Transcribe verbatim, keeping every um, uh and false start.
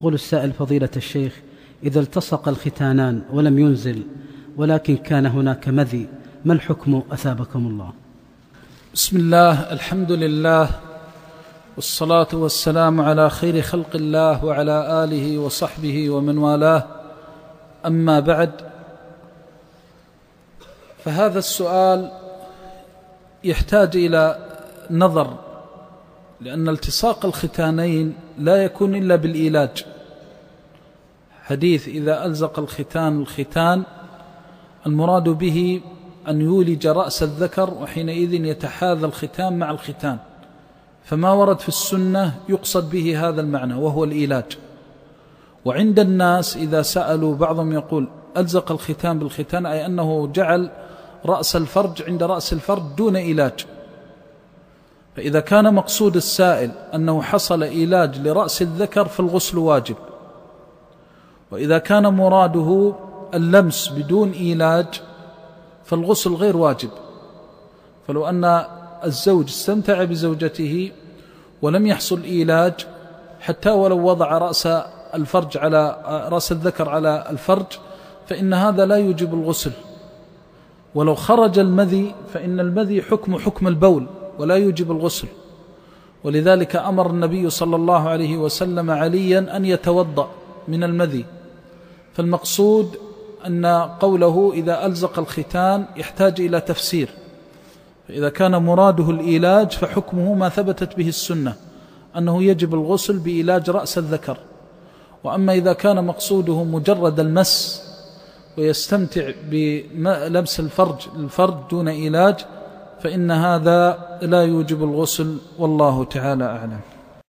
يقول السائل: فضيلة الشيخ، إذا التصق الختانان ولم ينزل ولكن كان هناك مذي، ما الحكم أثابكم الله؟ بسم الله، الحمد لله، والصلاة والسلام على خير خلق الله وعلى آله وصحبه ومن والاه، أما بعد، فهذا السؤال يحتاج إلى نظر، لأن التصاق الختانين لا يكون إلا بالإيلاج. حديث إذا ألزق الختان الختان المراد به أن يولج رأس الذكر، وحينئذ يتحاذى الختان مع الختان، فما ورد في السنة يقصد به هذا المعنى وهو الإيلاج. وعند الناس إذا سألوا بعضهم يقول ألزق الختان بالختان، أي أنه جعل رأس الفرج عند رأس الفرج دون إيلاج. فإذا كان مقصود السائل أنه حصل إيلاج لرأس الذكر فالغسل واجب، وإذا كان مراده اللمس بدون إيلاج فالغسل غير واجب. فلو أن الزوج استمتع بزوجته ولم يحصل إيلاج، حتى ولو وضع رأس الفرج على رأس الذكر على الفرج، فإن هذا لا يوجب الغسل. ولو خرج المذي فإن المذي حكم حكم البول ولا يوجب الغسل، ولذلك أمر النبي صلى الله عليه وسلم عليا أن يتوضأ من المذي. فالمقصود أن قوله إذا ألزق الختان يحتاج إلى تفسير. فإذا كان مراده الإيلاج فحكمه ما ثبتت به السنة، أنه يجب الغسل بإيلاج رأس الذكر. وأما إذا كان مقصوده مجرد المس ويستمتع بلمس الفرج الفرج دون إيلاج، فإن هذا لا يوجب الغسل، والله تعالى أعلم.